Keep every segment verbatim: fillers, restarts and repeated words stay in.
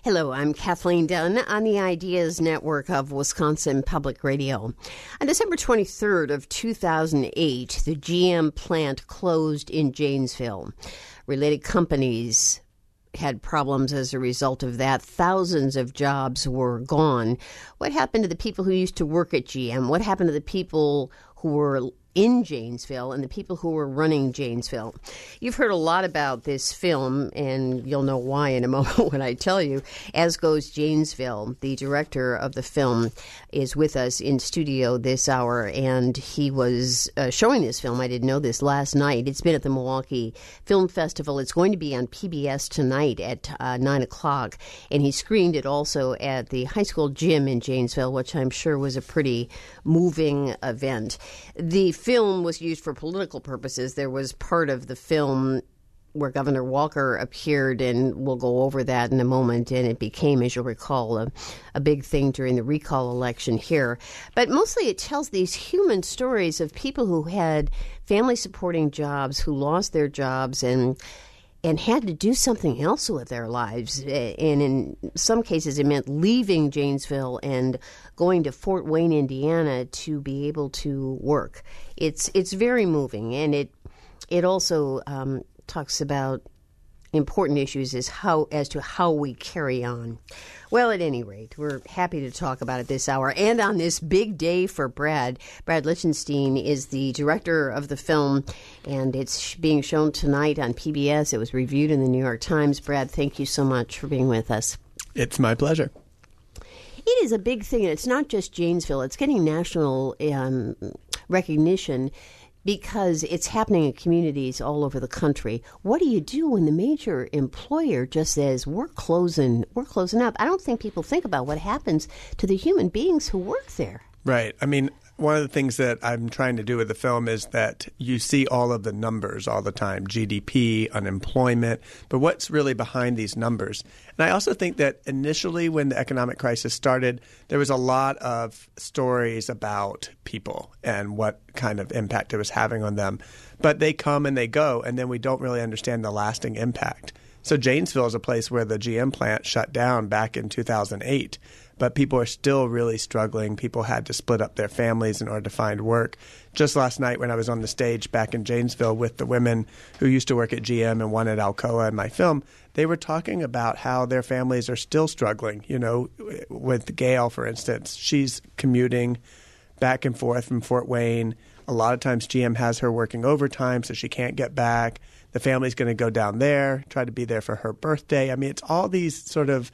Hello, I'm Kathleen Dunn on the Ideas Network of Wisconsin Public Radio. On December twenty-third of two thousand eight, the G M plant closed in Janesville. Related companies had problems as a result of that. Thousands of jobs were gone. What happened to the people who used to work at G M? What happened to the people who were in Janesville and the people who were running Janesville? You've heard a lot about this film, and you'll know why in a moment when I tell you. As Goes Janesville, the director of the film, is with us in studio this hour, and he was uh, showing this film. I didn't know this last night. It's been at the Milwaukee Film Festival. It's going to be on P B S tonight at uh, nine o'clock, and he screened it also at the high school gym in Janesville, which I'm sure was a pretty moving event. The film was used for political purposes. There was part of the film where Governor Walker appeared, and we'll go over that in a moment, and it became, as you'll recall, a, a big thing during the recall election here. But mostly it tells these human stories of people who had family-supporting jobs, who lost their jobs, and and had to do something else with their lives. And in some cases, it meant leaving Janesville and going to Fort Wayne, Indiana, to be able to work. It's it's very moving, and it it also um, talks about important issues as how as to how we carry on. Well, at any rate, we're happy to talk about it this hour. And on this big day for Brad, Brad Lichtenstein is the director of the film, and it's being shown tonight on P B S. It was reviewed in the New York Times. Brad, thank you so much for being with us. It's my pleasure. It is a big thing, and it's not just Janesville. It's getting national um, recognition because it's happening in communities all over the country. What do you do when the major employer just says, we're closing, we're closing up? I don't think people think about what happens to the human beings who work there. Right. I mean, one of the things that I'm trying to do with the film is that you see all of the numbers all the time, G D P, unemployment, but what's really behind these numbers? And I also think that initially when the economic crisis started, there was a lot of stories about people and what kind of impact it was having on them. But they come and they go, and then we don't really understand the lasting impact. So Janesville is a place where the G M plant shut down back in two thousand eight. But people are still really struggling. People had to split up their families in order to find work. Just last night when I was on the stage back in Janesville with the women who used to work at G M and one at Alcoa in my film, they were talking about how their families are still struggling. You know, with Gail, for instance, she's commuting back and forth from Fort Wayne. A lot of times G M has her working overtime, so she can't get back. The family's going to go down there, try to be there for her birthday. I mean, it's all these sort of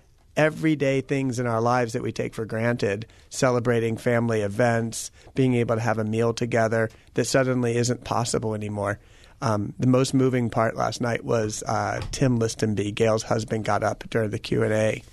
everyday things in our lives that we take for granted, celebrating family events, being able to have a meal together, that suddenly isn't possible anymore. Um, the most moving part last night was uh, Tim Listenby, Gail's husband, got up during the Q and A,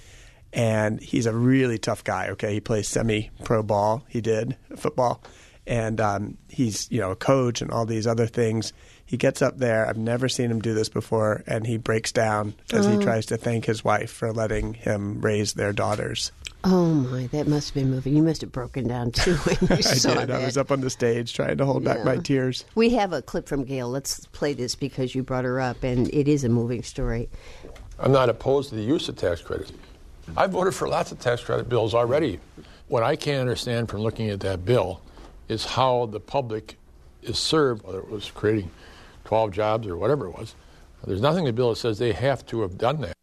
and he's a really tough guy, okay? He plays semi-pro ball. He did, football. And um, he's, you know, a coach and all these other things. He gets up there. I've never seen him do this before, and he breaks down as oh. he tries to thank his wife for letting him raise their daughters. Oh, my. That must have been moving. You must have broken down, too, when you I saw did. that. I was up on the stage trying to hold yeah. back my tears. We have a clip from Gail. Let's play this because you brought her up, and it is a moving story. I'm not opposed to the use of tax credits. I voted for lots of tax credit bills already. What I can't understand from looking at that bill is how the public is served, whether it was creating twelve jobs or whatever it was. There's nothing in the bill that says they have to have done that.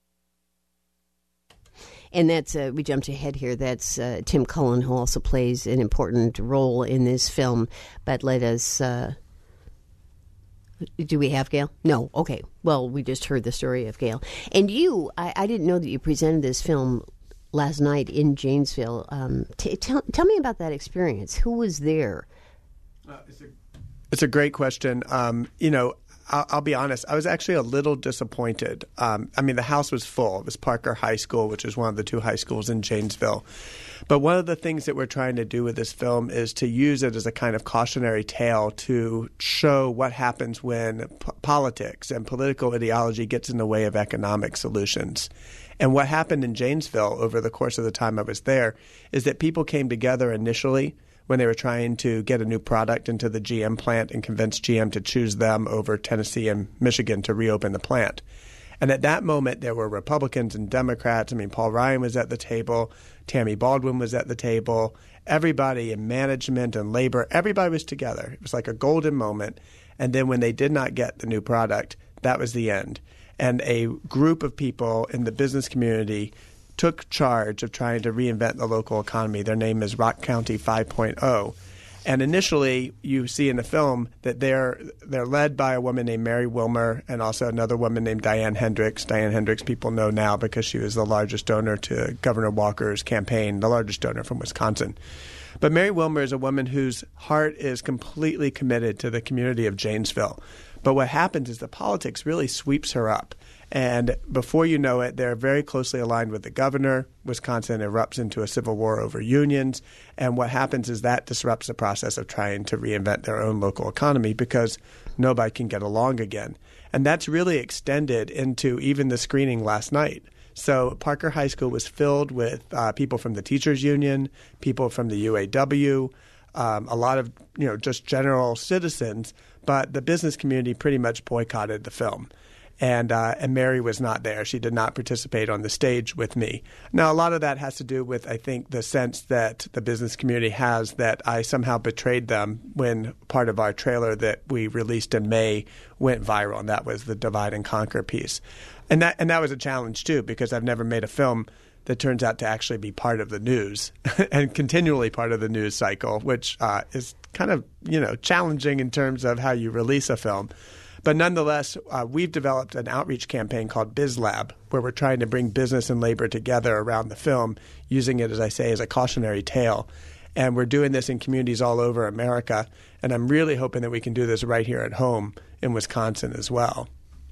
And that's, uh, we jumped ahead here, that's uh, Tim Cullen, who also plays an important role in this film. But let us, uh, do we have Gail? No, okay. Well, we just heard the story of Gail. And you, I, I didn't know that you presented this film last night in Janesville. Um, t- tell, tell me about that experience. Who was there? Uh, it's, a, it's a great question. Um, you know, I'll, I'll be honest. I was actually a little disappointed. Um, I mean, the house was full. It was Parker High School, which is one of the two high schools in Janesville. But one of the things that we're trying to do with this film is to use it as a kind of cautionary tale to show what happens when p- politics and political ideology gets in the way of economic solutions. And what happened in Janesville over the course of the time I was there is that people came together initially when they were trying to get a new product into the G M plant and convince G M to choose them over Tennessee and Michigan to reopen the plant. And at that moment, there were Republicans and Democrats. I mean, Paul Ryan was at the table. Tammy Baldwin was at the table. Everybody in management and labor, everybody was together. It was like a golden moment. And then when they did not get the new product, that was the end. And a group of people in the business community took charge of trying to reinvent the local economy. Their name is Rock County five point oh. And initially, you see in the film that they're they're led by a woman named Mary Wilmer and also another woman named Diane Hendricks. Diane Hendricks people know now because she was the largest donor to Governor Walker's campaign, the largest donor from Wisconsin. But Mary Wilmer is a woman whose heart is completely committed to the community of Janesville. But what happens is the politics really sweeps her up. And before you know it, they're very closely aligned with the governor. Wisconsin erupts into a civil war over unions. And what happens is that disrupts the process of trying to reinvent their own local economy because nobody can get along again. And that's really extended into even the screening last night. So Parker High School was filled with uh, people from the teachers union, people from the U A W, um, a lot of, you know, just general citizens. But the business community pretty much boycotted the film. And uh, and Mary was not there. She did not participate on the stage with me. Now, a lot of that has to do with, I think, the sense that the business community has that I somehow betrayed them when part of our trailer that we released in May went viral, and that was the Divide and Conquer piece. And that and that was a challenge, too, because I've never made a film that turns out to actually be part of the news and continually part of the news cycle, which uh, is kind of, you know, challenging in terms of how you release a film. But nonetheless, uh, we've developed an outreach campaign called BizLab, where we're trying to bring business and labor together around the film, using it, as I say, as a cautionary tale. And we're doing this in communities all over America. And I'm really hoping that we can do this right here at home in Wisconsin as well.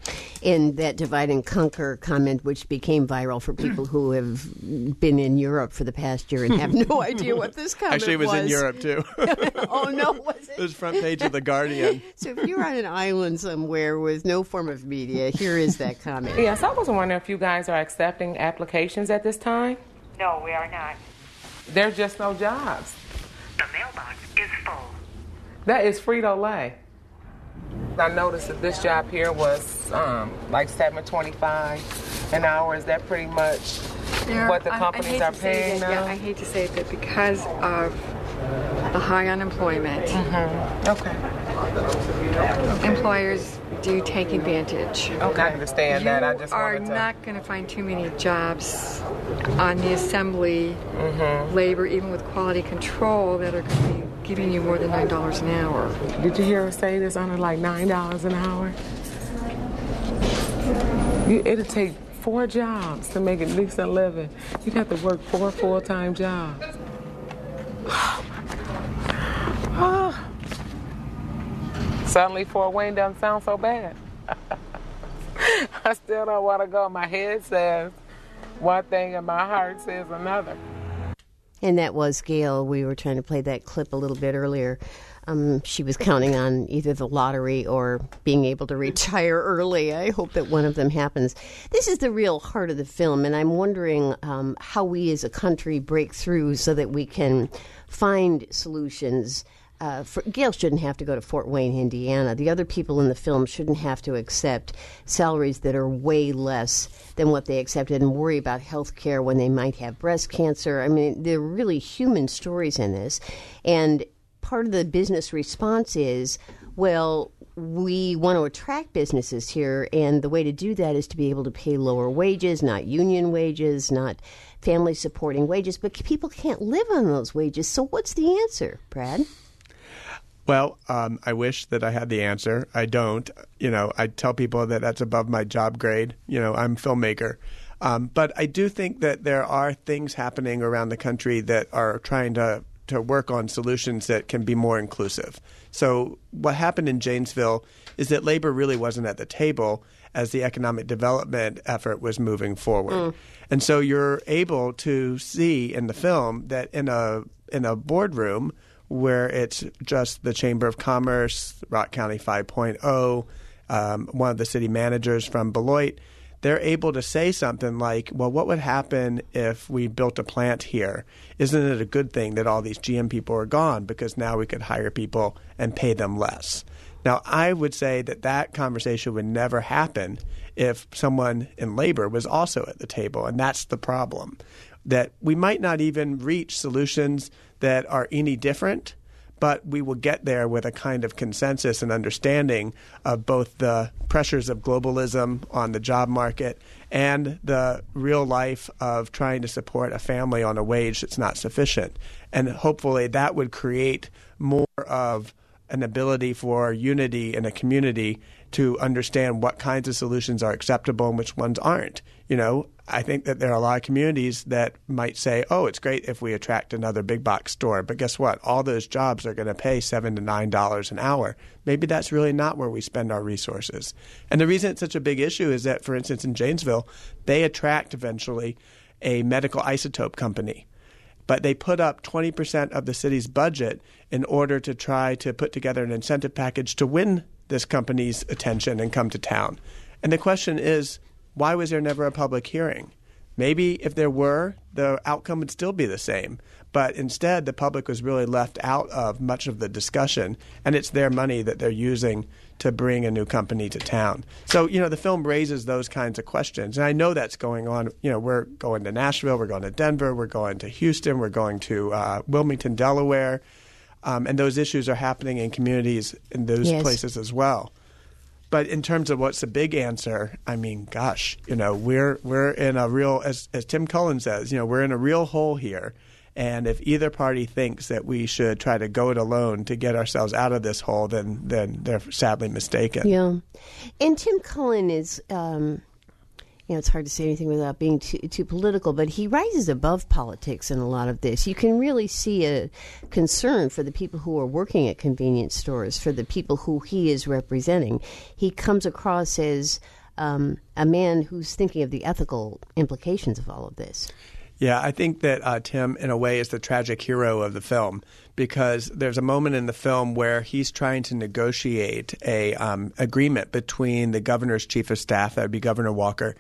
In that Divide and Conquer comment, which became viral for people who have been in Europe for the past year and have no idea what this comment was. Actually, it was, was in Europe, too. Oh, no, was it? It was front page of The Guardian. So if you're on an island somewhere with no form of media, here is that comment. Yes, I was wondering if you guys are accepting applications at this time? No, we are not. There's just no jobs. The mailbox is full. That is Frito-Lay. I noticed that this job here was um, like seven twenty-five an hour. Is that pretty much there, what the companies I, I are paying that, now? Yeah, I hate to say it, but because of the high unemployment, mm-hmm. okay. employers do take advantage. Okay, I understand you that. I just are wanted to... not going to find too many jobs on the assembly mm-hmm. labor, even with quality control, that are going to be giving you more than nine dollars an hour. Did you hear her say this under like nine dollars an hour? You, it'll take four jobs to make at least a living. You'd have to work four full-time jobs. Oh. Suddenly Fort Wayne doesn't sound so bad. I still don't want to go. My head says one thing and my heart says another. And that was Gail. We were trying to play that clip a little bit earlier. Um, she was counting on either the lottery or being able to retire early. I hope that one of them happens. This is the real heart of the film, and I'm wondering um, how we as a country break through so that we can find solutions. Uh, for, Gail shouldn't have to go to Fort Wayne, Indiana. The other people in the film shouldn't have to accept salaries that are way less than what they accepted and worry about health care when they might have breast cancer. I mean, there are really human stories in this. And part of the business response is, well, we want to attract businesses here, and the way to do that is to be able to pay lower wages, not union wages, not family-supporting wages. But people can't live on those wages. So what's the answer, Brad? Well, um, I wish that I had the answer. I don't. You know, I tell people that that's above my job grade. You know, I'm a filmmaker. Um, but I do think that there are things happening around the country that are trying to, to work on solutions that can be more inclusive. So what happened in Janesville is that labor really wasn't at the table as the economic development effort was moving forward. Mm. And so you're able to see in the film that in a in a boardroom where it's just the Chamber of Commerce, Rock County five point oh, um, one of the city managers from Beloit, they're able to say something like, well, what would happen if we built a plant here? Isn't it a good thing that all these G M people are gone because now we could hire people and pay them less? Now, I would say that that conversation would never happen if someone in labor was also at the table, and that's the problem, that we might not even reach solutions that are any different, but we will get there with a kind of consensus and understanding of both the pressures of globalism on the job market and the real life of trying to support a family on a wage that's not sufficient. And hopefully that would create more of an ability for unity in a community to understand what kinds of solutions are acceptable and which ones aren't. You know, I think that there are a lot of communities that might say, oh, it's great if we attract another big box store. But guess what? All those jobs are going to pay seven to nine dollars an hour. Maybe that's really not where we spend our resources. And the reason it's such a big issue is that, for instance, in Janesville, they attract eventually a medical isotope company. But they put up twenty percent of the city's budget in order to try to put together an incentive package to win this company's attention and come to town. And the question is, why was there never a public hearing? Maybe if there were, the outcome would still be the same. But instead, the public was really left out of much of the discussion, and it's their money that they're using to bring a new company to town. So, you know, the film raises those kinds of questions. And I know that's going on. You know, we're going to Nashville, we're going to Denver, we're going to Houston, we're going to uh, Wilmington, Delaware. Um, and those issues are happening in communities in those Yes. places as well. But in terms of what's the big answer, I mean, gosh, you know, we're we're in a real, as as Tim Cullen says, you know, we're in a real hole here. And if either party thinks that we should try to go it alone to get ourselves out of this hole, then then they're sadly mistaken. Yeah. And Tim Cullen is, um, you know, it's hard to say anything without being too, too political, but he rises above politics in a lot of this. You can really see a concern for the people who are working at convenience stores, for the people who he is representing. He comes across as um, a man who's thinking of the ethical implications of all of this. Yeah, I think that uh, Tim, in a way, is the tragic hero of the film, because there's a moment in the film where he's trying to negotiate a um, agreement between the governor's chief of staff, that would be Governor Walker,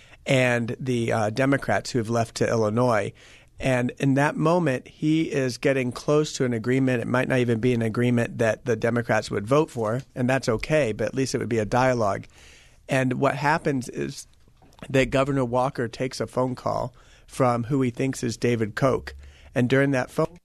and the uh, Democrats who have left to Illinois. And in that moment, he is getting close to an agreement. It might not even be an agreement that the Democrats would vote for, and that's okay, but at least it would be a dialogue. And what happens is that Governor Walker takes a phone call from who he thinks is David Koch. And during that phone,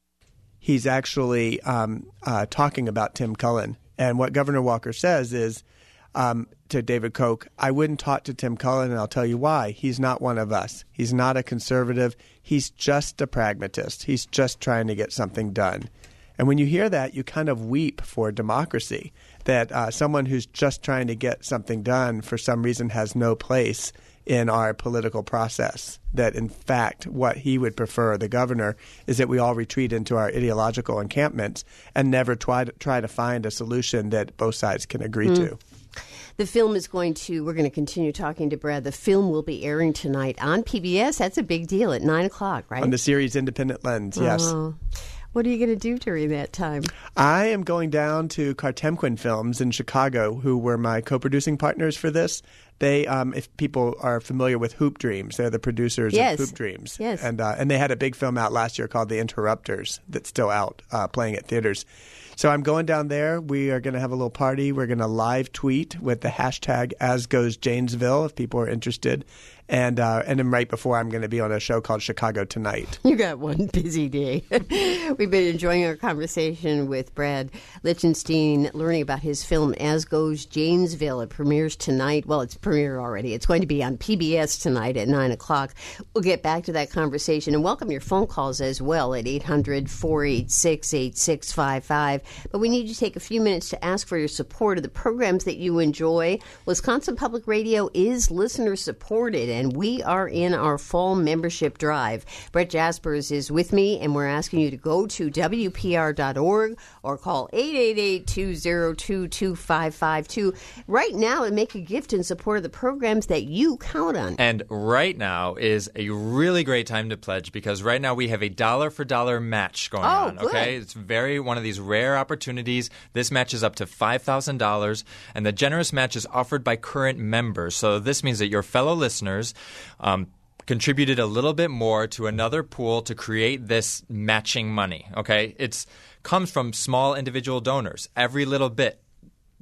he's actually um, uh, talking about Tim Cullen. And what Governor Walker says is um, to David Koch, I wouldn't talk to Tim Cullen, and I'll tell you why. He's not one of us. He's not a conservative. He's just a pragmatist. He's just trying to get something done. And when you hear that, you kind of weep for democracy, that uh, someone who's just trying to get something done for some reason has no place in our political process, that in fact what he would prefer, the governor, is that we all retreat into our ideological encampments and never try to, try to find a solution that both sides can agree mm. to. The film is going to, we're going to continue talking to Brad. The film will be airing tonight on P B S. That's a big deal at nine o'clock, right? On the series Independent Lens, yes. Oh. What are you going to do during that time? I am going down to Cartemquin Films in Chicago, who were my co-producing partners for this. They, um, if people are familiar with Hoop Dreams, they're the producers yes. of Hoop Dreams. Yes. And, uh, and they had a big film out last year called The Interrupters that's still out uh, playing at theaters. So I'm going down there. We are going to have a little party. We're going to live tweet with the hashtag AsGoesJanesville if people are interested. And uh, and then right before, I'm going to be on a show called Chicago Tonight. You got one busy day. We've been enjoying our conversation with Brad Lichtenstein, learning about his film As Goes Janesville. It premieres tonight. Well, it's premiered already. It's going to be on P B S tonight at nine o'clock. We'll get back to that conversation and welcome your phone calls as well at eight hundred, four eight six, eight six five five. But we need you to take a few minutes to ask for your support of the programs that you enjoy. Wisconsin Public Radio is listener supported, and we are in our fall membership drive. Brett Jaspers is with me, and we're asking you to go to W P R dot org or call eight eight eight, two zero two, two five five two right now and make a gift in support of the programs that you count on. And right now is a really great time to pledge, because right now we have a dollar for dollar match going oh, on. Good. Okay, it's very one of these rare opportunities. This match is up to five thousand dollars, and the generous match is offered by current members. So this means that your fellow listeners um, contributed a little bit more to another pool to create this matching money. Okay, it's comes from small individual donors. Every little bit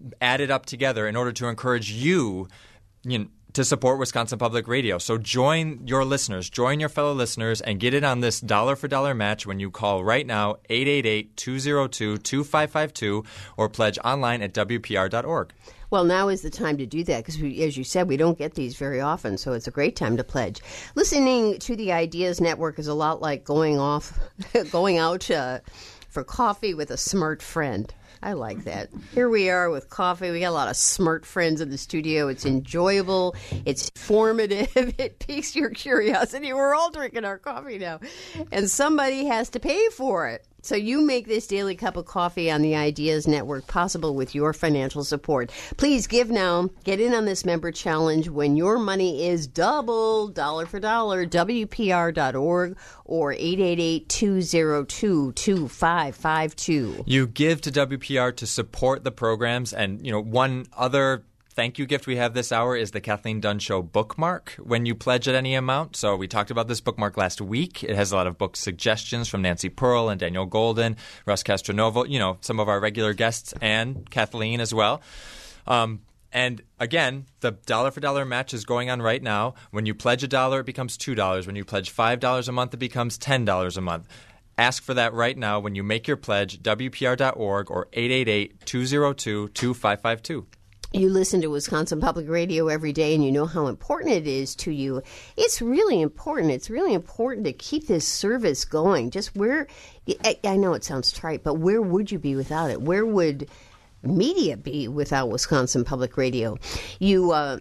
added up together in order to encourage you, you know, to support Wisconsin Public Radio. So join your listeners, join your fellow listeners, and get in on this dollar-for-dollar match when you call right now, eight eight eight, two oh two, two five five two, or pledge online at W P R dot org. Well, now is the time to do that because, as you said, we don't get these very often, so it's a great time to pledge. Listening to the Ideas Network is a lot like going off, going out uh, for coffee with a smart friend. I like that. Here we are with coffee. We got a lot of smart friends in the studio. It's enjoyable. It's informative. It piques your curiosity. We're all drinking our coffee now. And somebody has to pay for it. So you make this daily cup of coffee on the Ideas Network possible with your financial support. Please give now. Get in on this member challenge when your money is double, dollar for dollar, W P R dot org or eight eight eight, two oh two, two five five two. You give to W P R to support the programs. And, you know, one other thank you gift we have this hour is the Kathleen Dunn Show bookmark when you pledge at any amount. So we talked about this bookmark last week. It has a lot of book suggestions from Nancy Pearl and Daniel Golden, Russ Castronovo, you know, some of our regular guests, and Kathleen as well. Um, and again, the dollar-for-dollar match is going on right now. When you pledge a dollar, it becomes two dollars. When you pledge five dollars a month, it becomes ten dollars a month. Ask for that right now when you make your pledge, W P R dot org or eight eight eight, two oh two, two five five two. You listen to Wisconsin Public Radio every day and you know how important it is to you. It's really important. It's really important to keep this service going. Just where, I, I know it sounds trite, but where would you be without it? Where would media be without Wisconsin Public Radio? You uh,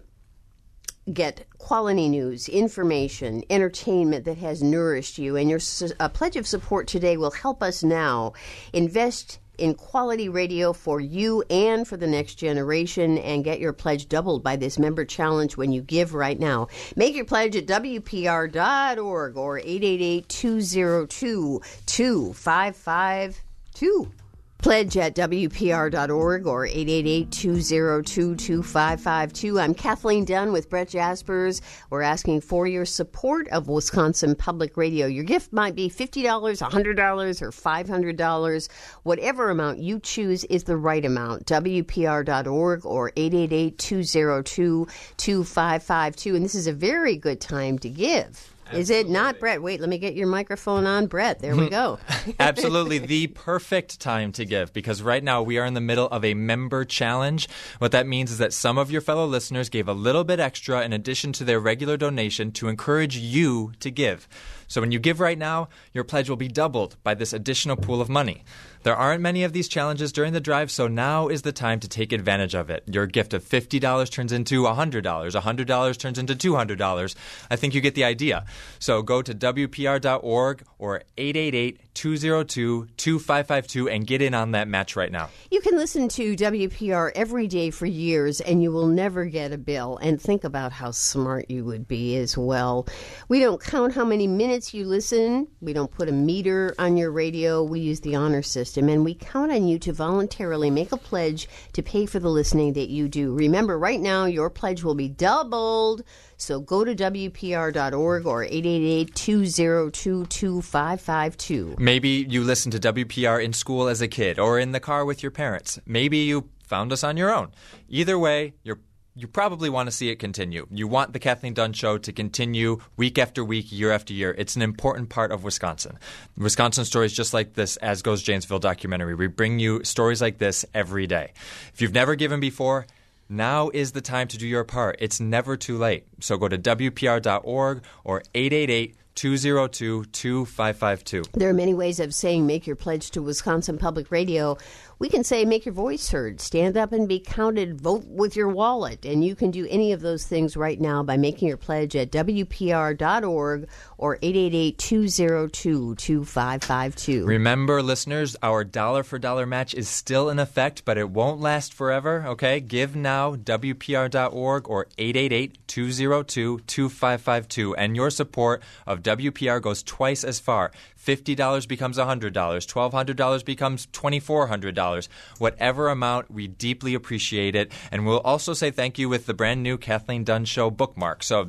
get quality news, information, entertainment that has nourished you, and your uh, pledge of support today will help us now invest in quality radio for you and for the next generation, and get your pledge doubled by this member challenge when you give right now. Make your pledge at W P R dot org or eight eight eight, two oh two, two five five two. Pledge at W P R dot org or eight eight eight, two oh two, two five five two. I'm Kathleen Dunn with Brett Jaspers. We're asking for your support of Wisconsin Public Radio. Your gift might be fifty dollars, one hundred dollars, or five hundred dollars. Whatever amount you choose is the right amount. W P R dot org or eight eight eight, two oh two, two five five two. And this is a very good time to give. Is it not, Brett? Wait, let me get your microphone on. Brett, there we go. Absolutely. The perfect time to give, because right now we are in the middle of a member challenge. What that means is that some of your fellow listeners gave a little bit extra in addition to their regular donation to encourage you to give. So when you give right now, your pledge will be doubled by this additional pool of money. There aren't many of these challenges during the drive, so now is the time to take advantage of it. Your gift of fifty dollars turns into one hundred dollars. one hundred dollars turns into two hundred dollars. I think you get the idea. So go to W P R dot org or eight eight eight, two oh two, two five five two and get in on that match right now. You can listen to W P R every day for years and you will never get a bill. And think about how smart you would be as well. We don't count how many minutes you listen. We don't put a meter on your radio. We use the honor system. And we count on you to voluntarily make a pledge to pay for the listening that you do. Remember, right now, your pledge will be doubled. So go to W P R dot org or eight eight eight, two oh two, two five five two. Maybe you listened to W P R in school as a kid or in the car with your parents. Maybe you found us on your own. Either way, you're You probably want to see it continue. You want the Kathleen Dunn Show to continue week after week, year after year. It's an important part of Wisconsin. Wisconsin stories just like this, As Goes Janesville documentary. We bring you stories like this every day. If you've never given before, now is the time to do your part. It's never too late. So go to W P R dot org or eight eight eight, two oh two, two five five two. There are many ways of saying make your pledge to Wisconsin Public Radio. We can say make your voice heard, stand up and be counted, vote with your wallet. And you can do any of those things right now by making your pledge at W P R dot org or eight eight eight, two oh two, two five five two. Remember, listeners, our dollar-for-dollar match is still in effect, but it won't last forever, okay? Give now, W P R dot org or eight eight eight, two oh two, two five five two. And your support of W P R goes twice as far. fifty dollars becomes one hundred dollars. twelve hundred dollars becomes twenty-four hundred dollars. Whatever amount, we deeply appreciate it. And we'll also say thank you with the brand new Kathleen Dunn Show bookmark. So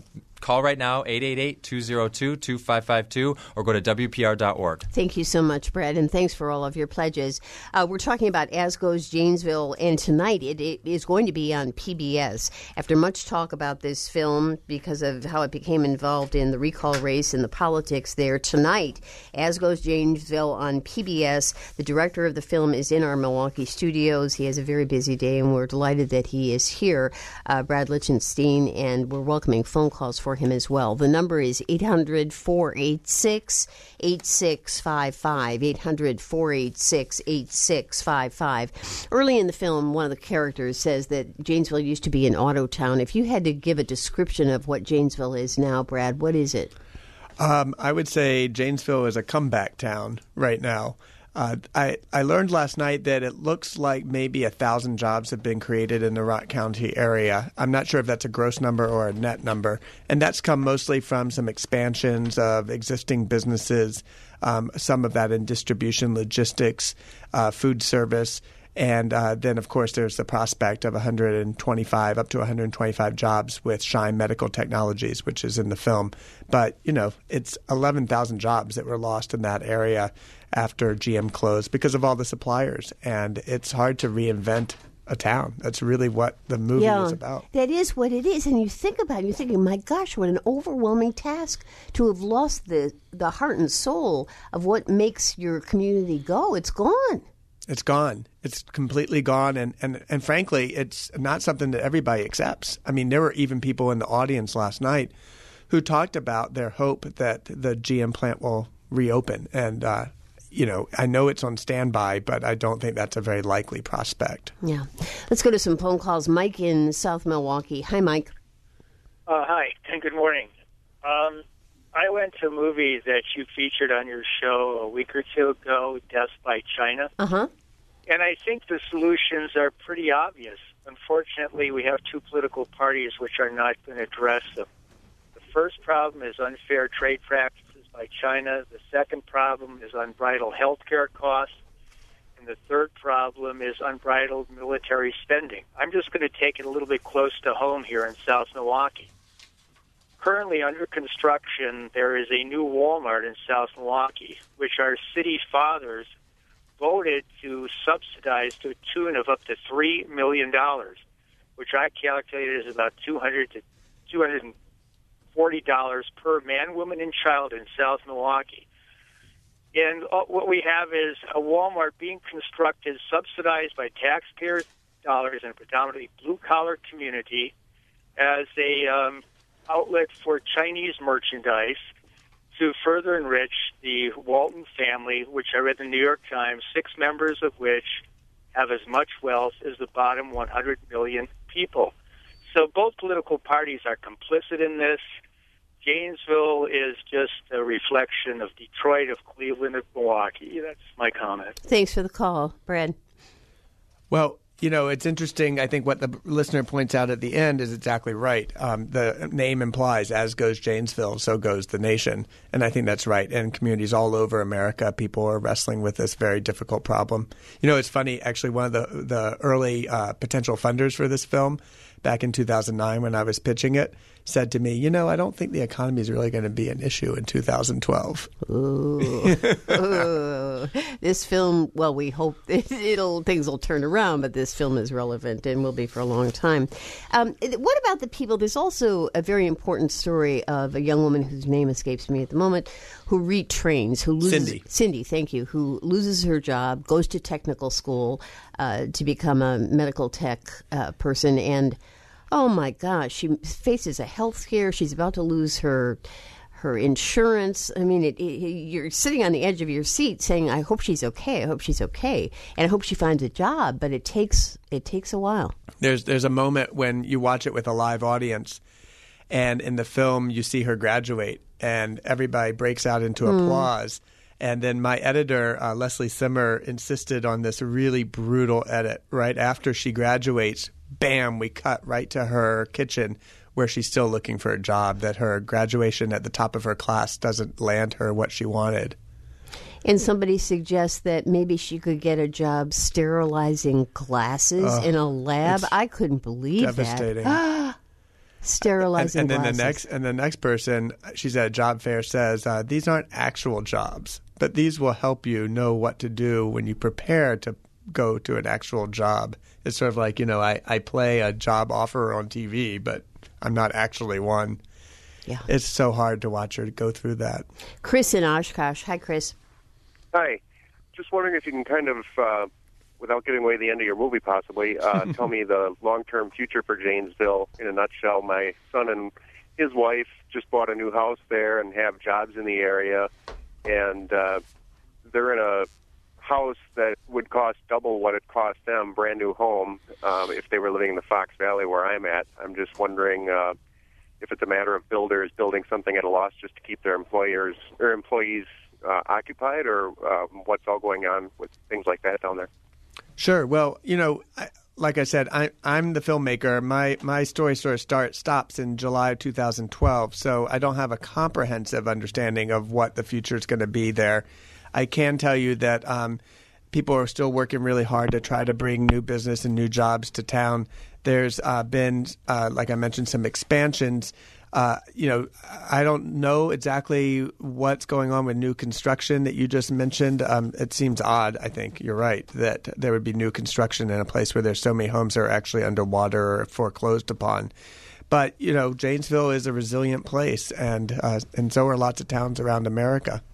call right now, eight eight eight, two oh two, two five five two, or go to W P R dot org. Thank you so much, Brad, and thanks for all of your pledges. Uh, we're talking about As Goes Janesville, and tonight it, it is going to be on P B S. After much talk about this film because of how it became involved in the recall race and the politics there, tonight, As Goes Janesville on P B S. The director of the film is in our Milwaukee studios. He has a very busy day, and we're delighted that he is here, uh, Brad Lichtenstein, and we're welcoming phone calls for him as well. The number is eight hundred, four eight six, eight six five five, eight hundred, four eight six, eight six five five. Early in the film, one of the characters says that Janesville used to be an auto town. If you had to give a description of what Janesville is now, Brad, what is it? Um, I would say Janesville is a comeback town right now. Uh, I, I learned last night that it looks like maybe a thousand jobs have been created in the Rock County area. I'm not sure if that's a gross number or a net number. And that's come mostly from some expansions of existing businesses, um, some of that in distribution, logistics, uh, food service. And uh, then, of course, there's the prospect of one hundred twenty-five, up to one hundred twenty-five jobs with Shine Medical Technologies, which is in the film. But, you know, it's eleven thousand jobs that were lost in that area after G M closed because of all the suppliers. And it's hard to reinvent a town. That's really what the movie yeah, is about. That is what it is. And you think about it, you're thinking, my gosh, what an overwhelming task to have lost the, the heart and soul of what makes your community go. It's gone. It's gone. It's completely gone. And, and, and frankly, it's not something that everybody accepts. I mean, there were even people in the audience last night who talked about their hope that the G M plant will reopen. And, uh, you know, I know it's on standby, but I don't think that's a very likely prospect. Yeah. Let's go to some phone calls. Mike in South Milwaukee. Hi, Mike. Uh, hi, and good morning. Um, I went to a movie that you featured on your show a week or two ago, Death by China. Uh-huh. And I think the solutions are pretty obvious. Unfortunately, we have two political parties which are not going to address them. The first problem is unfair trade practices by China. The second problem is unbridled health care costs. And the third problem is unbridled military spending. I'm just going to take it a little bit close to home here in South Milwaukee. Currently under construction, there is a new Walmart in South Milwaukee, which our city fathers voted to subsidize to a tune of up to three million dollars, which I calculated is about two hundred to two hundred forty dollars per man, woman, and child in South Milwaukee. And what we have is a Walmart being constructed, subsidized by taxpayers' dollars in a predominantly blue-collar community as a um, outlet for Chinese merchandise to further enrich the Walton family, which I read in the New York Times, six members of which have as much wealth as the bottom one hundred million people. So both political parties are complicit in this. Janesville is just a reflection of Detroit, of Cleveland, of Milwaukee. That's my comment. Thanks for the call, Brad. Well, you know, it's interesting. I think what the listener points out at the end is exactly right. Um, the name implies, as goes Janesville, so goes the nation. And I think that's right. And communities all over America, people are wrestling with this very difficult problem. You know, it's funny, actually, one of the, the early uh, potential funders for this film back in two thousand nine when I was pitching it said to me, you know, I don't think the economy is really going to be an issue in two thousand twelve. Ooh. Ooh. This film, well, we hope it, it'll things will turn around, but this film is relevant and will be for a long time. Um, what about the people? There's also a very important story of a young woman whose name escapes me at the moment, who retrains, who loses Cindy. Cindy, thank you, who loses her job, goes to technical school uh, to become a medical tech uh, person, and oh my gosh, she faces a health scare. She's about to lose her her insurance. I mean, it, it, you're sitting on the edge of your seat saying, I hope she's okay. I hope she's okay. And I hope she finds a job. But it takes it takes a while. There's there's a moment when you watch it with a live audience, and in the film you see her graduate, and everybody breaks out into mm. applause. And then my editor, uh, Leslie Simmer, insisted on this really brutal edit. Right after she graduates, bam, we cut right to her kitchen where she's still looking for a job, that her graduation at the top of her class doesn't land her what she wanted. And somebody suggests that maybe she could get a job sterilizing glasses oh, in a lab. I couldn't believe devastating. that. Sterilizing and, and then glasses. the next and the next person, she's at a job fair, says uh, these aren't actual jobs, but these will help you know what to do when you prepare to go to an actual job. It's sort of like, you know, I, I play a job offer on T V, but I'm not actually one. Yeah. It's so hard to watch her go through that. Chris in Oshkosh. Hi, Chris. Hi. Just wondering if you can kind of, uh, without giving away the end of your movie possibly, uh, tell me the long-term future for Janesville in a nutshell. My son and his wife just bought a new house there and have jobs in the area, and uh, they're in a house that would cost double what it cost them, brand new home, um, if they were living in the Fox Valley where I'm at. I'm just wondering uh, if it's a matter of builders building something at a loss just to keep their employers or employees uh, occupied, or uh, what's all going on with things like that down there. Sure. Well, you know, I, like I said, I, I'm the filmmaker. My my story sort of start stops in July of two thousand twelve, so I don't have a comprehensive understanding of what the future is going to be there. I can tell you that um, people are still working really hard to try to bring new business and new jobs to town. There's uh, been, uh, like I mentioned, some expansions. Uh, you know, I don't know exactly what's going on with new construction that you just mentioned. Um, it seems odd, I think. You're right, that there would be new construction in a place where there's so many homes that are actually underwater or foreclosed upon. But, you know, Janesville is a resilient place, and uh, and so are lots of towns around America.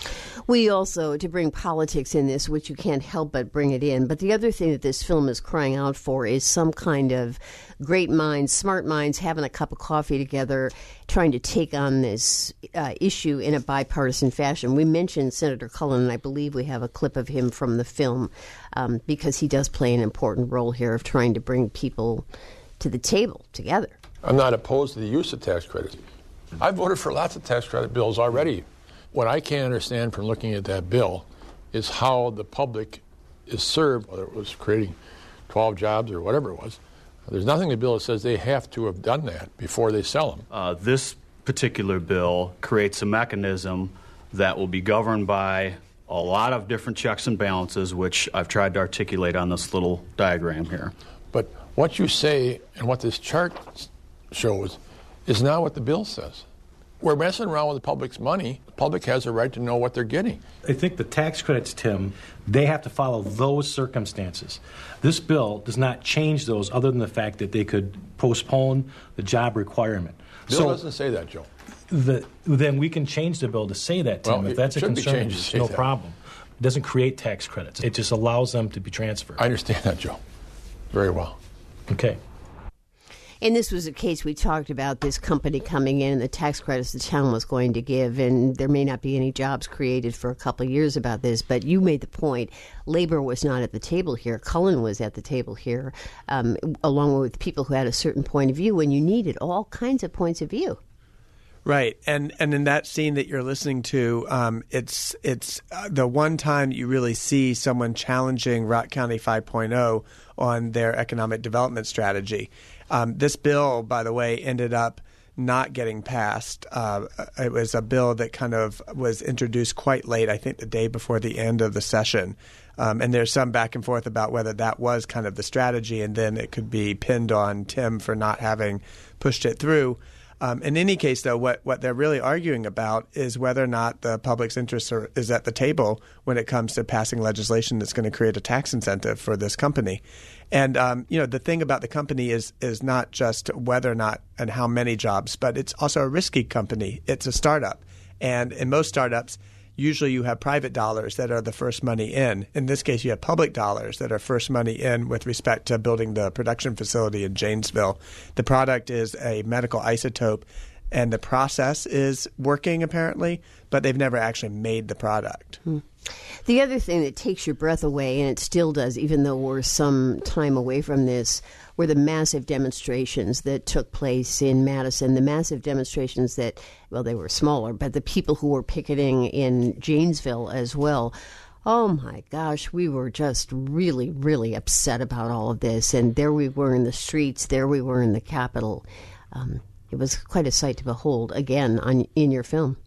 We also, to bring politics in this, which you can't help but bring it in, but the other thing that this film is crying out for is some kind of great minds, smart minds, having a cup of coffee together, trying to take on this uh, issue in a bipartisan fashion. We mentioned Senator Cullen, and I believe we have a clip of him from the film, um, because he does play an important role here of trying to bring people to the table together. I'm not opposed to the use of tax credits. I've voted for lots of tax credit bills already. What I can't understand from looking at that bill is how the public is served, whether it was creating twelve jobs or whatever it was. There's nothing in the bill that says they have to have done that before they sell them. Uh, this particular bill creates a mechanism that will be governed by a lot of different checks and balances, which I've tried to articulate on this little diagram here. But what you say and what this chart shows is not what the bill says. We're messing around with the public's money. The public has a right to know what they're getting. I think the tax credits, Tim, they have to follow those circumstances. This bill does not change those other than the fact that they could postpone the job requirement. The bill so, doesn't say that, Joe. The, then we can change the bill to say that, Tim. Well, if that's a concern, no that. problem. It doesn't create tax credits. It just allows them to be transferred. I understand that, Joe, very well. Okay. And this was a case we talked about, this company coming in and the tax credits the town was going to give, and there may not be any jobs created for a couple of years about this, but you made the point. Labor was not at the table here. Cullen was at the table here, um, along with people who had a certain point of view, and you needed all kinds of points of view. Right, and and in that scene that you're listening to, um, it's it's uh, the one time you really see someone challenging Rock County five point oh on their economic development strategy. Um, this bill, by the way, ended up not getting passed. Uh, it was a bill that kind of was introduced quite late, I think the day before the end of the session. Um, and there's some back and forth about whether that was kind of the strategy, and then it could be pinned on Tim for not having pushed it through. Um, in any case, though, what, what they're really arguing about is whether or not the public's interest are, is at the table when it comes to passing legislation that's going to create a tax incentive for this company. And, um, you know, the thing about the company is is not just whether or not and how many jobs, but it's also a risky company. It's a startup. And in most startups, usually you have private dollars that are the first money in. In this case, you have public dollars that are first money in with respect to building the production facility in Janesville. The product is a medical isotope, and the process is working apparently, but they've never actually made the product. Hmm. The other thing that takes your breath away, and it still does, even though we're some time away from this, were the massive demonstrations that took place in Madison, the massive demonstrations that, well, they were smaller, but the people who were picketing in Janesville as well. Oh, my gosh, we were just really, really upset about all of this. And there we were in the streets. There we were in the Capitol. Um, it was quite a sight to behold, again, on, in your film.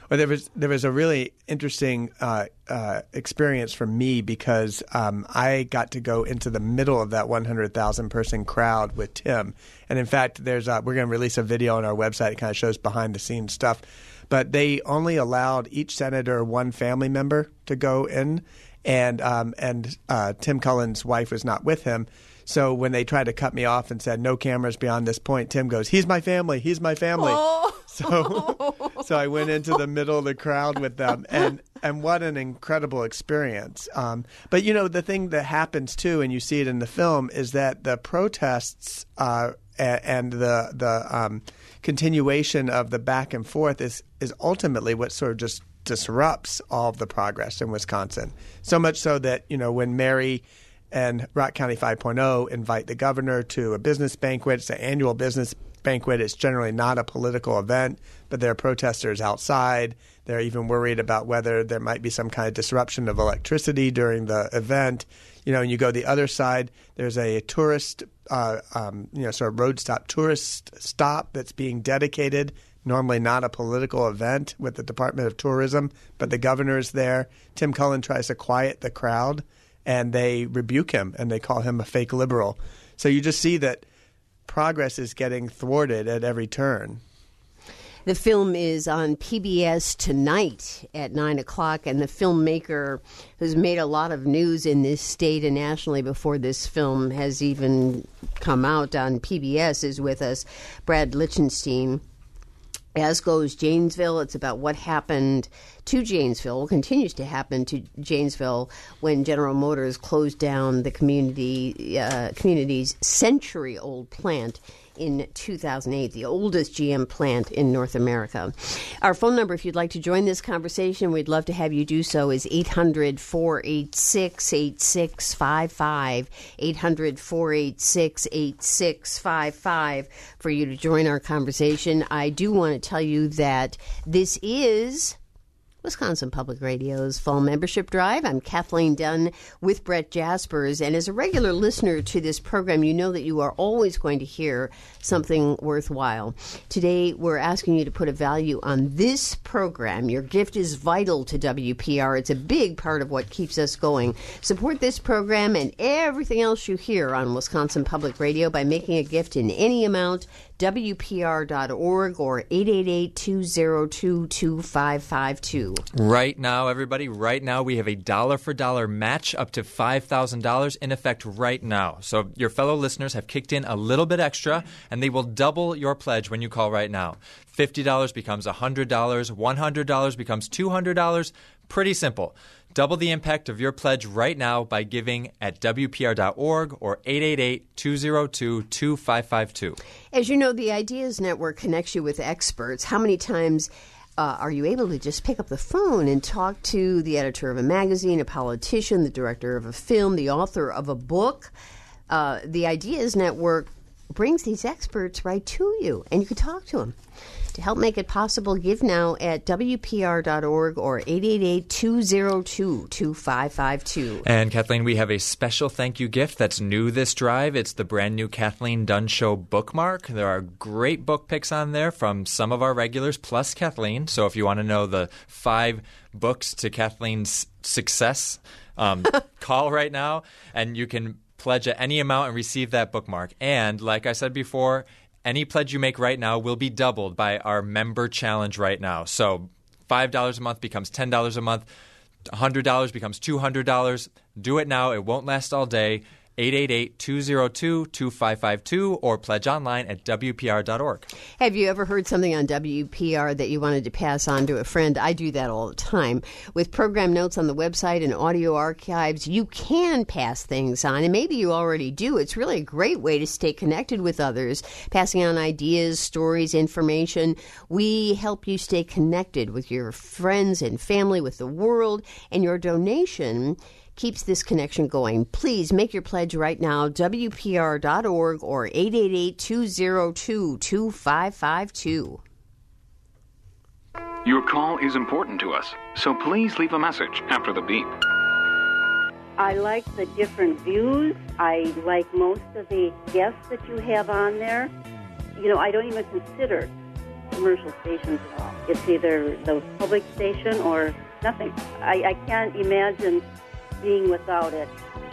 Well, there was there was a really interesting uh, uh, experience for me because um, I got to go into the middle of that one hundred thousand person crowd with Tim. And in fact, there's a, we're going to release a video on our website. It kind of shows behind the scenes stuff. But they only allowed each senator one family member to go in, and um, and uh, Tim Cullen's wife was not with him. So when they tried to cut me off and said no cameras beyond this point, Tim goes, "He's my family. He's my family." Oh. So, so I went into the middle of the crowd with them, and and what an incredible experience. Um, but you know, the thing that happens too, and you see it in the film, is that the protests uh, and the the um, continuation of the back and forth is is ultimately what sort of just disrupts all of the progress in Wisconsin. So much so that, you know, when Mary and Rock County five point oh invite the governor to a business banquet, it's an annual business banquet. It's generally not a political event, but there are protesters outside. They're even worried about whether there might be some kind of disruption of electricity during the event. You know, and you go the other side, there's a tourist, uh, um, you know, sort of road stop tourist stop that's being dedicated. Normally not a political event with the Department of Tourism, but the governor is there. Tim Cullen tries to quiet the crowd, and they rebuke him, and they call him a fake liberal. So you just see that progress is getting thwarted at every turn. The film is on P B S tonight at nine o'clock, and the filmmaker who's made a lot of news in this state and nationally before this film has even come out on P B S is with us, Brad Lichtenstein. As goes Janesville. It's about what happened to Janesville, continues to happen to Janesville when General Motors closed down the community uh, community's century-old plant in two thousand eight, the oldest G M plant in North America. Our phone number, if you'd like to join this conversation, we'd love to have you do so, is eight hundred, four eight six, eight six five five, eight hundred, four eight six, eight six five five for you to join our conversation. I do want to tell you that this is Wisconsin Public Radio's Fall Membership Drive. I'm Kathleen Dunn with Brett Jaspers, and as a regular listener to this program, you know that you are always going to hear something worthwhile. Today, we're asking you to put a value on this program. Your gift is vital to W P R. It's a big part of what keeps us going. Support this program and everything else you hear on Wisconsin Public Radio by making a gift in any amount. W P R dot org or eight eight eight, two zero two, two five five two. Right now, everybody, right now we have a dollar-for-dollar match up to five thousand dollars in effect right now. So your fellow listeners have kicked in a little bit extra, and they will double your pledge when you call right now. fifty dollars becomes one hundred dollars, one hundred dollars becomes two hundred dollars. Pretty simple. Double the impact of your pledge right now by giving at W P R dot org or eight eight eight, two zero two, two five five two. As you know, the Ideas Network connects you with experts. How many times uh, are you able to just pick up the phone and talk to the editor of a magazine, a politician, the director of a film, the author of a book? Uh, the Ideas Network brings these experts right to you, and you can talk to them. To help make it possible, give now at W P R dot org or eight eight eight, two zero two, two five five two. And Kathleen, we have a special thank you gift that's new this drive. It's the brand new Kathleen Dunn Show bookmark. There are great book picks on there from some of our regulars plus Kathleen. So if you want to know the five books to Kathleen's success, um, call right now and you can pledge at any amount and receive that bookmark. And like I said before, any pledge you make right now will be doubled by our member challenge right now. So five dollars a month becomes ten dollars a month. one hundred dollars becomes two hundred dollars. Do it now. It won't last all day. eight eight eight, two zero two, two five five two or pledge online at W P R dot org. Have you ever heard something on W P R that you wanted to pass on to a friend? I do that all the time. With program notes on the website and audio archives, you can pass things on, and maybe you already do. It's really a great way to stay connected with others, passing on ideas, stories, information. We help you stay connected with your friends and family, with the world, and your donation keeps this connection going. Please make your pledge right now, W P R dot org or eight eight eight, two zero two, two five five two. Your call is important to us, so please leave a message after the beep. I like the different views. I like most of the guests that you have on there. You know, I don't even consider commercial stations at all. it's either the public station or nothing. I, I can't imagine being without it.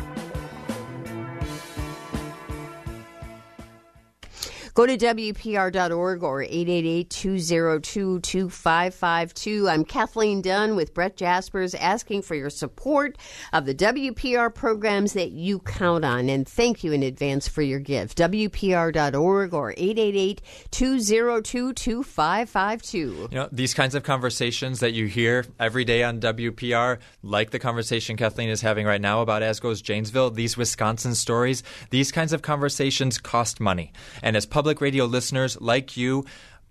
Go to W P R dot org or eight eight eight, two oh two, two five five two. I'm Kathleen Dunn with Brett Jaspers asking for your support of the W P R programs that you count on. And thank you in advance for your gift. W P R dot org or eight eight eight, two oh two, two five five two. You know, these kinds of conversations that you hear every day on W P R, like the conversation Kathleen is having right now about As Goes Janesville, these Wisconsin stories, these kinds of conversations cost money. And as public radio listeners like you,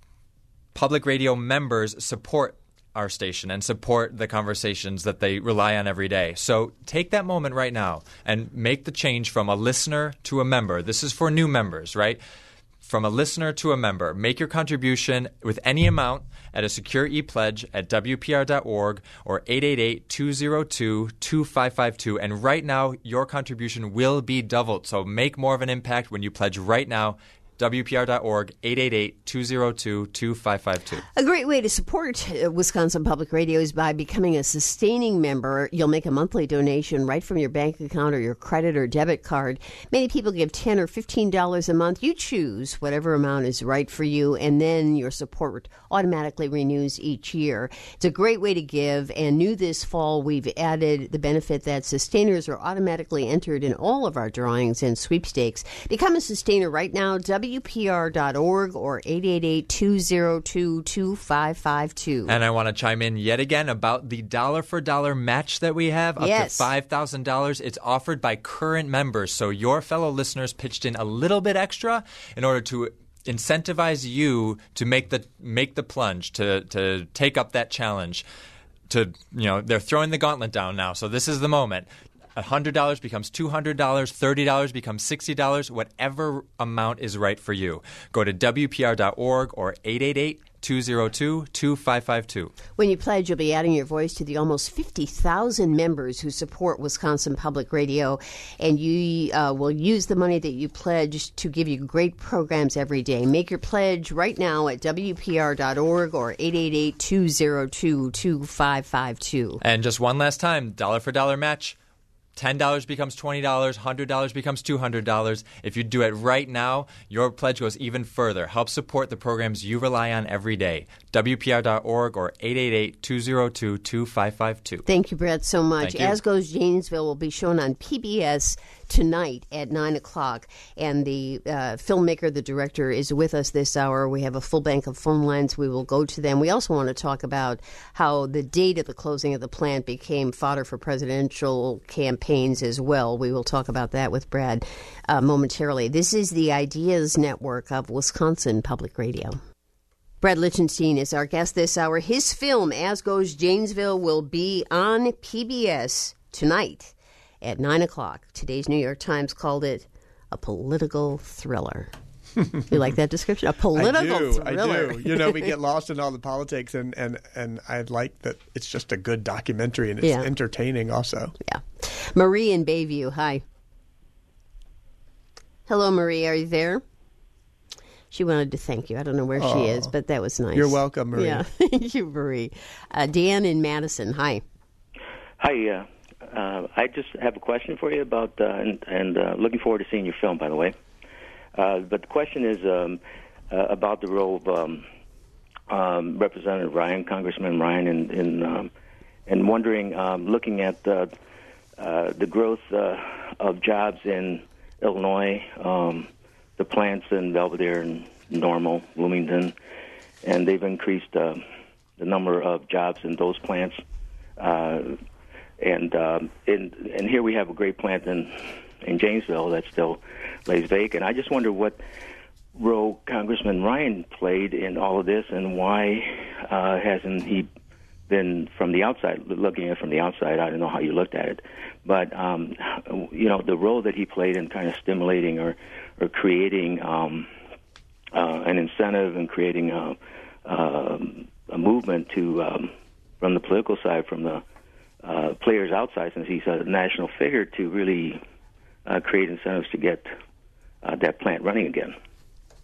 public radio members support our station and support the conversations that they rely on every day. So take that moment right now and make the change from a listener to a member. This is for new members, right? From a listener to a member. Make your contribution with any amount at a secure e-pledge at W P R dot org or eight eight eight, two oh two, two five five two. And right now, your contribution will be doubled. So make more of an impact when you pledge right now. W P R dot org, eight eight eight, two oh two, two five five two. A great way to support Wisconsin Public Radio is by becoming a sustaining member. You'll make a monthly donation right from your bank account or your credit or debit card. Many people give ten dollars or fifteen dollars a month. You choose whatever amount is right for you, and then your support automatically renews each year. It's a great way to give, and new this fall, we've added the benefit that sustainers are automatically entered in all of our drawings and sweepstakes. Become a sustainer right now. W P R dot org or eight eight eight, two oh two, two five five two. And I want to chime in yet again about the dollar for dollar match that we have, up yes. to five thousand dollars. It's offered by current members. So your fellow listeners pitched in a little bit extra in order to incentivize you to make the make the plunge, to to take up that challenge. To you know, they're throwing the gauntlet down now. So this is the moment. one hundred dollars becomes two hundred dollars, thirty dollars becomes sixty dollars, whatever amount is right for you. Go to W P R dot org or eight eight eight, two oh two, two five five two. When you pledge, you'll be adding your voice to the almost fifty thousand members who support Wisconsin Public Radio, and you uh, will use the money that you pledge to give you great programs every day. Make your pledge right now at W P R dot org or eight eight eight, two oh two, two five five two. And just one last time, dollar for dollar match. ten dollars becomes twenty dollars, one hundred dollars becomes two hundred dollars. If you do it right now, your pledge goes even further. Help support the programs you rely on every day. W P R dot org or eight eight eight, two oh two, two five five two. Thank you, Brett, so much. As Goes Janesville will be shown on P B S tonight at nine o'clock. And the uh, filmmaker, the director, is with us this hour. We have a full bank of phone lines. We will go to them. We also want to talk about how the date of the closing of the plant became fodder for presidential campaigns as well. We will talk about that with Brad uh, momentarily. This is the Ideas Network of Wisconsin Public Radio. Brad Lichtenstein is our guest this hour. His film, As Goes Janesville, will be on P B S tonight at nine o'clock. Today's New York Times called it a political thriller. You like that description? A political I do, thriller. I do. You know, we get lost in all the politics, and, and, and I like that it's just a good documentary, and it's yeah. entertaining also. Yeah. Marie in Bayview, hi. Hello, Marie. Are you there? She wanted to thank you. I don't know where oh, she is, but that was nice. You're welcome, Marie. Yeah, thank you, Marie. Uh, Dan in Madison, hi. Hi. Uh, uh, I just have a question for you about, uh, and, and uh, looking forward to seeing your film, by the way. Uh, but the question is um, uh, about the role of um, um, Representative Ryan, Congressman Ryan, in, in um, and wondering, um, looking at uh, uh, the growth uh, of jobs in Illinois, um, the plants in Belvedere and Normal, Bloomington, and they've increased uh, the number of jobs in those plants. Uh, and um, in, and here we have a great plant in, in Janesville that still lays vacant. I just wonder what role Congressman Ryan played in all of this, and why uh, hasn't he been from the outside, looking at it from the outside? I don't know how you looked at it, but um, you know, the role that he played in kind of stimulating or or creating um, uh, an incentive and creating a, uh, a movement to um, from the political side, from the uh, players outside, since he's a national figure, to really uh, create incentives to get uh, that plant running again.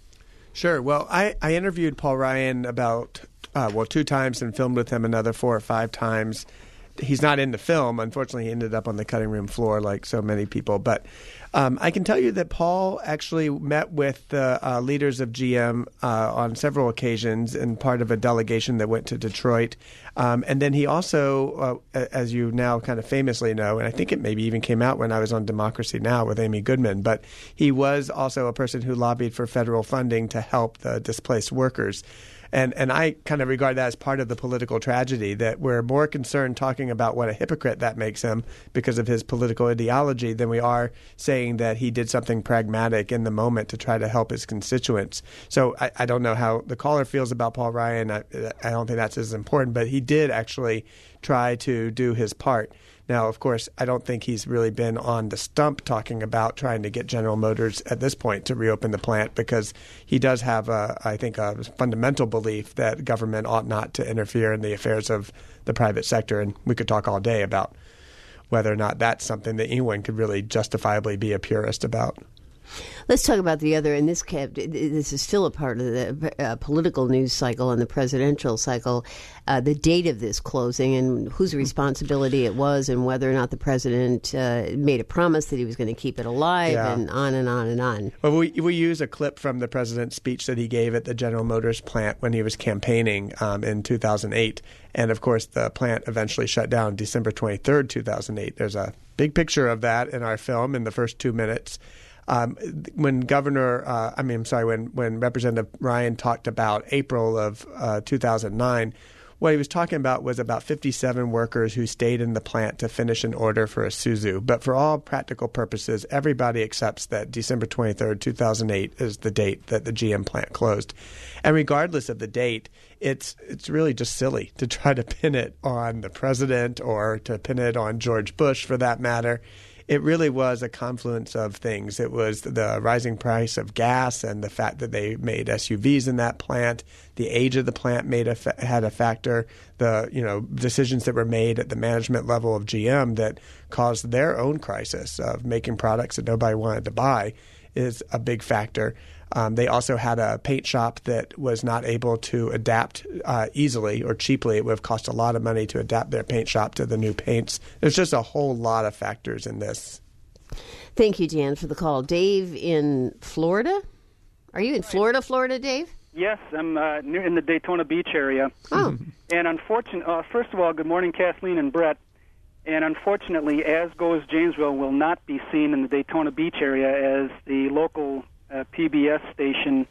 Sure. Well, I, I interviewed Paul Ryan about, uh, well, two times and filmed with him another four or five times. He's not in the film. Unfortunately, he ended up on the cutting room floor like so many people. But um, I can tell you that Paul actually met with the uh, leaders of G M uh, on several occasions and part of a delegation that went to Detroit. Um, and then he also, uh, as you now kind of famously know, and I think it maybe even came out when I was on Democracy Now! With Amy Goodman, but he was also a person who lobbied for federal funding to help the displaced workers. And and I kind of regard that as part of the political tragedy, that we're more concerned talking about what a hypocrite that makes him because of his political ideology than we are saying that he did something pragmatic in the moment to try to help his constituents. So I, I don't know how the caller feels about Paul Ryan. I, I don't think that's as important, but he did actually try to do his part. Now, of course, I don't think he's really been on the stump talking about trying to get General Motors at this point to reopen the plant, because he does have, a, I think, a fundamental belief that government ought not to interfere in the affairs of the private sector. And we could talk all day about whether or not that's something that anyone could really justifiably be a purist about. Let's talk about the other, and this kept, this is still a part of the uh, political news cycle and the presidential cycle, uh, the date of this closing and whose responsibility it was and whether or not the president uh, made a promise that he was going to keep it alive, yeah. and on and on and on. Well, we, we use a clip from the president's speech that he gave at the General Motors plant when he was campaigning um, in two thousand eight. And, of course, the plant eventually shut down December twenty-third, two thousand eight. There's a big picture of that in our film in the first two minutes. Um, when Governor, uh, I mean, I'm sorry, when, when Representative Ryan talked about April of uh, two thousand nine, what he was talking about was about fifty-seven workers who stayed in the plant to finish an order for Isuzu. But for all practical purposes, everybody accepts that December twenty-third, two thousand eight is the date that the G M plant closed. And regardless of the date, it's it's really just silly to try to pin it on the president or to pin it on George Bush, for that matter. It really was a confluence of things. It was the rising price of gas and the fact that they made S U Vs in that plant. The age of the plant made a fa- had a factor. The you know decisions that were made at the management level of G M that caused their own crisis of making products that nobody wanted to buy is a big factor. Um, they also had a paint shop that was not able to adapt uh, easily or cheaply. It would have cost a lot of money to adapt their paint shop to the new paints. There's just a whole lot of factors in this. Thank you, Dan, for the call. Dave in Florida? Are you in Florida, Florida, Dave? Yes, I'm uh, near in the Daytona Beach area. Oh. And unfortunately, uh, first of all, good morning, Kathleen and Brett. And unfortunately, As Goes Janesville will not be seen in the Daytona Beach area, as the local uh, P B S station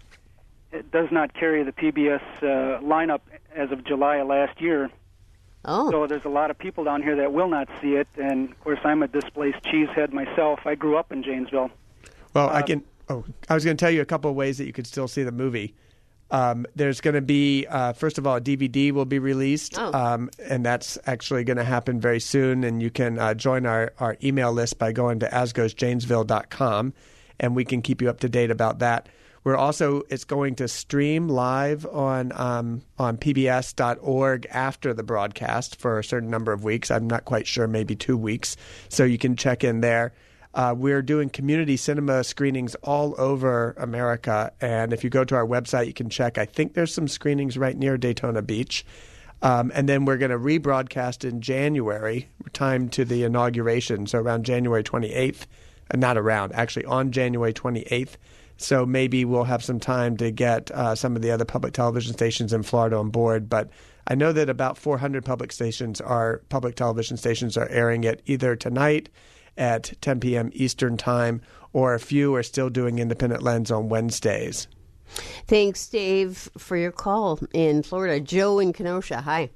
does not carry the P B S uh, lineup as of July of last year. Oh. So there's a lot of people down here that will not see it. And, of course, I'm a displaced cheesehead myself. I grew up in Janesville. Well, uh, I can. Oh, I was going to tell you a couple of ways that you could still see the movie. Um, there's going to be, uh, first of all, a D V D will be released, oh. um, and that's actually going to happen very soon. And you can uh, join our, our email list by going to as goes janesville dot com, and we can keep you up to date about that. We're also, it's going to stream live on um, on P B S dot org after the broadcast for a certain number of weeks. I'm not quite sure, maybe two weeks. So you can check in there. Uh, we're doing community cinema screenings all over America. And if you go to our website, you can check. I think there's some screenings right near Daytona Beach. Um, and then we're going to rebroadcast in January, timed to the inauguration, so around January twenty-eighth. Uh, not around, actually on January twenty-eighth. So maybe we'll have some time to get uh, some of the other public television stations in Florida on board. But I know that about four hundred public stations are public television stations are airing it either tonight at ten p.m. Eastern Time, or a few are still doing Independent Lens on Wednesdays. Thanks, Dave, for your call in Florida. Joe in Kenosha, hi.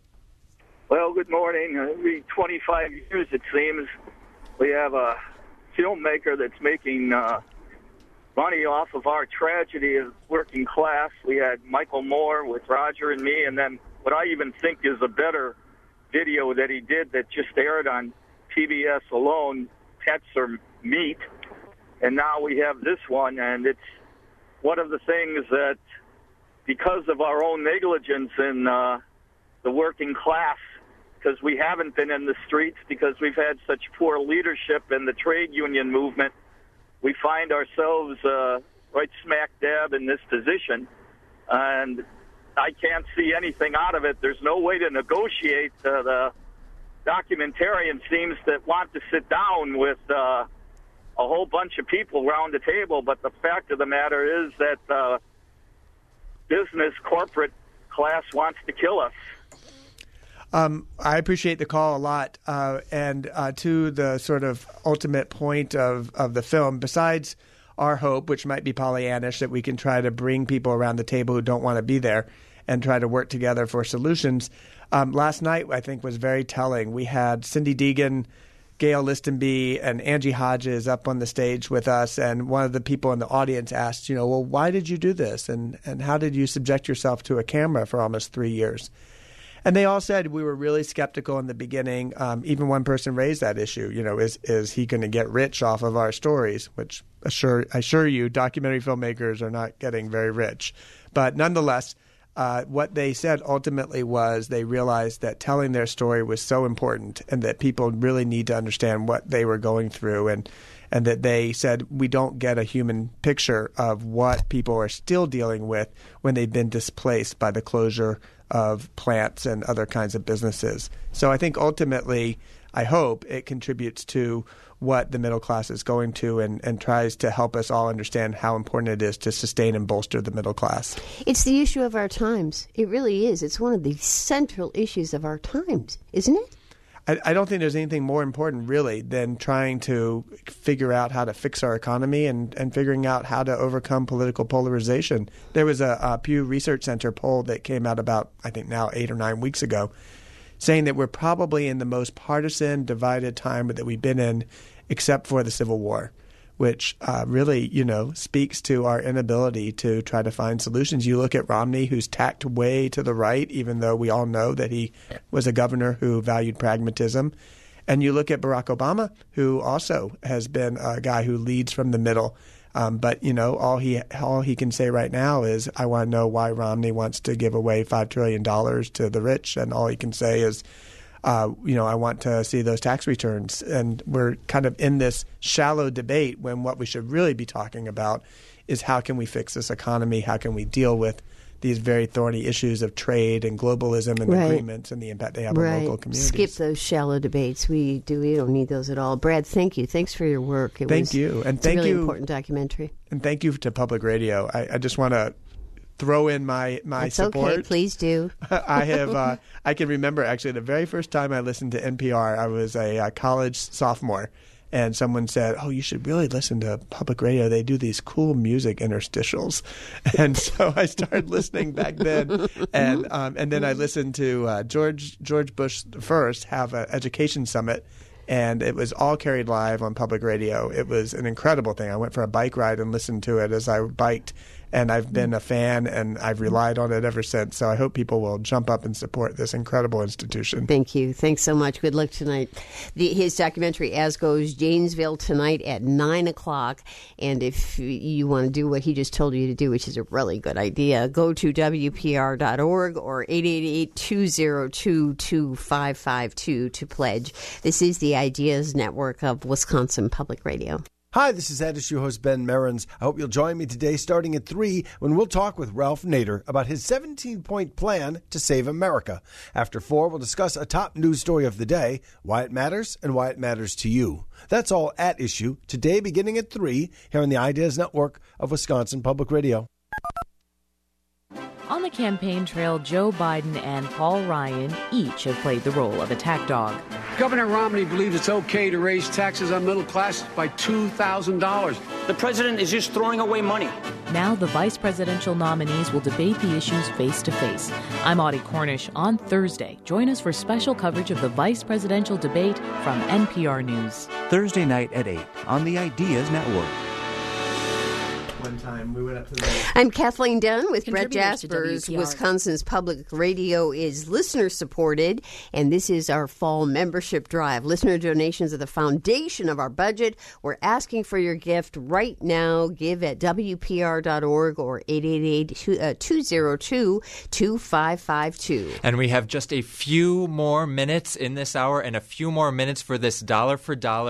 Well, good morning. Every twenty-five years, it seems, we have a filmmaker that's making uh, money off of our tragedy of working class. We had Michael Moore with Roger and Me, and then what I even think is a better video that he did that just aired on P B S alone, Pets or Meat. And now we have this one, and it's one of the things that, because of our own negligence in uh, the working class, because we haven't been in the streets, because we've had such poor leadership in the trade union movement, we find ourselves uh, right smack dab in this position, and I can't see anything out of it. There's no way to negotiate. Uh, the documentarian seems to want to sit down with uh, a whole bunch of people around the table, but the fact of the matter is that uh, business corporate class wants to kill us. Um, I appreciate the call a lot. Uh, and uh, to the sort of ultimate point of, of the film, besides our hope, which might be Pollyannish, that we can try to bring people around the table who don't want to be there and try to work together for solutions, um, last night I think was very telling. We had Cindy Deegan, Gail Listenby, and Angie Hodges up on the stage with us, and one of the people in the audience asked, you know, well, why did you do this? And, and how did you subject yourself to a camera for almost three years? And they all said we were really skeptical in the beginning. Um, even one person raised that issue. You know, is is he going to get rich off of our stories? Which assure I assure you, documentary filmmakers are not getting very rich. But nonetheless, uh, what they said ultimately was they realized that telling their story was so important, and that people really need to understand what they were going through, and and that they said we don't get a human picture of what people are still dealing with when they've been displaced by the closure of plants and other kinds of businesses. So I think ultimately, I hope it contributes to what the middle class is going to, and, and tries to help us all understand how important it is to sustain and bolster the middle class. It's the issue of our times. It really is. It's one of the central issues of our times, isn't it? I, I don't think there's anything more important, really, than trying to figure out how to fix our economy and, and figuring out how to overcome political polarization. There was a, a Pew Research Center poll that came out about, I think now, eight or nine weeks ago, saying that we're probably in the most partisan, divided time that we've been in, except for the Civil War, which uh, really, you know, speaks to our inability to try to find solutions. You look at Romney, who's tacked way to the right, even though we all know that he was a governor who valued pragmatism. And you look at Barack Obama, who also has been a guy who leads from the middle. Um, but, you know, all he all he can say right now is, I want to know why Romney wants to give away five trillion dollars to the rich. And all he can say is, Uh, you know, I want to see those tax returns. And we're kind of in this shallow debate when what we should really be talking about is how can we fix this economy? How can we deal with these very thorny issues of trade and globalism and right. agreements and the impact they have right. on local communities? Skip those shallow debates. We do. We don't need those at all. Brad, thank you. Thanks for your work. It thank was, you. And it's thank a really you. important documentary. And thank you to Public Radio. I, I just want to throw in my, my That's support. okay. Please do. I have. Uh, I can remember actually the very first time I listened to N P R, I was a, a college sophomore, and someone said, "Oh, you should really listen to Public Radio. They do these cool music interstitials." And so I started listening back then, and um, and then I listened to uh, George George Bush the first have an education summit. And it was all carried live on Public Radio. It was an incredible thing. I went for a bike ride and listened to it as I biked, and I've been a fan, and I've relied on it ever since. So I hope people will jump up and support this incredible institution. Thank you. Thanks so much. Good luck tonight. The, his documentary, As Goes Janesville, tonight at nine o'clock. And if you want to do what he just told you to do, which is a really good idea, go to W P R dot org or eight eight eight, two zero two, two five five two to pledge. This is the Ideas Network of Wisconsin Public Radio. Hi, this is Ed issue host Ben Merens. I hope you'll join me today starting at three when we'll talk with Ralph Nader about his seventeen-point plan to save America. After four, we'll discuss a top news story of the day, why it matters, and why it matters to you. That's all at issue today beginning at three here on the Ideas Network of Wisconsin Public Radio. On the campaign trail, Joe Biden and Paul Ryan each have played the role of attack dog. Governor Romney believes it's okay to raise taxes on middle class by two thousand dollars. The president is just throwing away money. Now the vice presidential nominees will debate the issues face to face. I'm Audie Cornish. On Thursday, join us for special coverage of the vice presidential debate from N P R News. Thursday night at eight on the Ideas Network. One time we went up to the... I'm Kathleen Dunn with Brett Contributors to Jaspers. W P R. Wisconsin's Public Radio is listener-supported, and this is our fall membership drive. Listener donations are the foundation of our budget. We're asking for your gift right now. Give at W P R dot org or eight eight eight, two zero two, two five five two. And we have just a few more minutes in this hour and a few more minutes for this dollar for dollar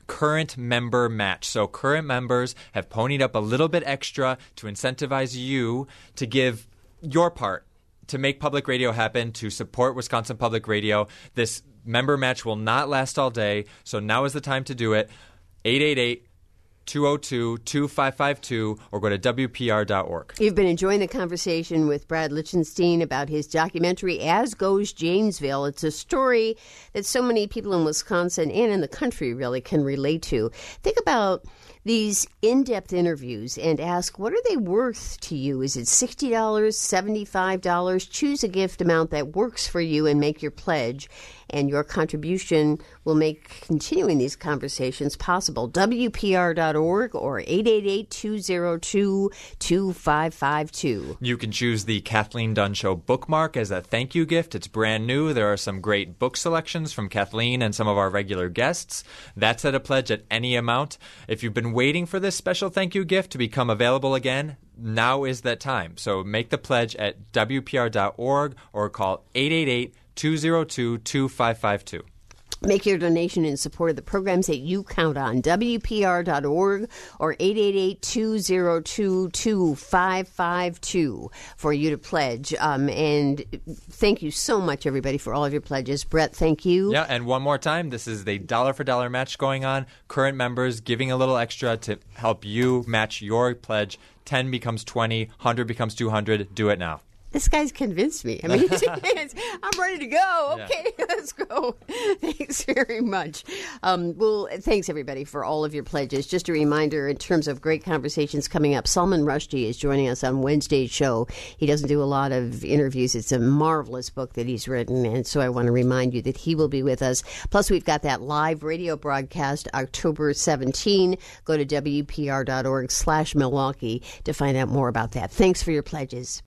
current member match. So current members have ponied up a little bit extra to incentivize you to give your part to make public radio happen, to support Wisconsin Public Radio. This member match will not last all day, so now is the time to do it. eight eight eight, two oh two, two five five two or go to W P R dot org. You've been enjoying the conversation with Brad Lichtenstein about his documentary, As Goes Janesville. It's a story that so many people in Wisconsin and in the country really can relate to. Think about these in-depth interviews and ask, what are they worth to you? Is it sixty dollars, seventy-five dollars? Choose a gift amount that works for you and make your pledge, and your contribution will make continuing these conversations possible. W P R dot org or eight eight eight, two oh two, two five five two. You can choose the Kathleen Dunn Show bookmark as a thank you gift. It's brand new. There are some great book selections from Kathleen and some of our regular guests. That's at a pledge at any amount. If you've been waiting for this special thank you gift to become available again, now is that time. So make the pledge at W P R dot org or call eight eight eight, two oh two, two five five two. Make your donation in support of the programs that you count on. W P R dot org or eight eight eight, two oh two, two five five two for you to pledge. Um, and thank you so much, everybody, for all of your pledges. Brett, thank you. Yeah, and one more time, this is the dollar-for-dollar match going on. Current members giving a little extra to help you match your pledge. ten becomes twenty, one hundred becomes two hundred. Do it now. This guy's convinced me. I mean, I'm ready to go. Okay, yeah. Let's go. Thanks very much. Um, well, thanks, everybody, for all of your pledges. Just a reminder, in terms of great conversations coming up, Salman Rushdie is joining us on Wednesday's show. He doesn't do a lot of interviews. It's a marvelous book that he's written, and so I want to remind you that he will be with us. Plus, we've got that live radio broadcast October seventeenth. Go to W P R dot org slash Milwaukee to find out more about that. Thanks for your pledges.